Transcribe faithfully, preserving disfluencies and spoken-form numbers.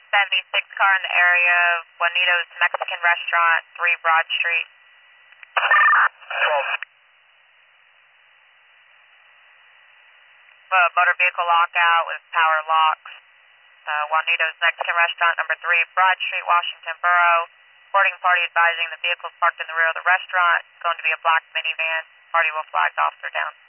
seventy-six car in the area of Juanito's Mexican Restaurant, three Broad Street. twelve. Uh, motor vehicle lockout with power locks. Uh, Juanito's Mexican Restaurant, number three Broad Street, Washington Borough. Boarding party advising the vehicles parked in the rear of the restaurant. It's going to be a black minivan. Party will flag the officer down.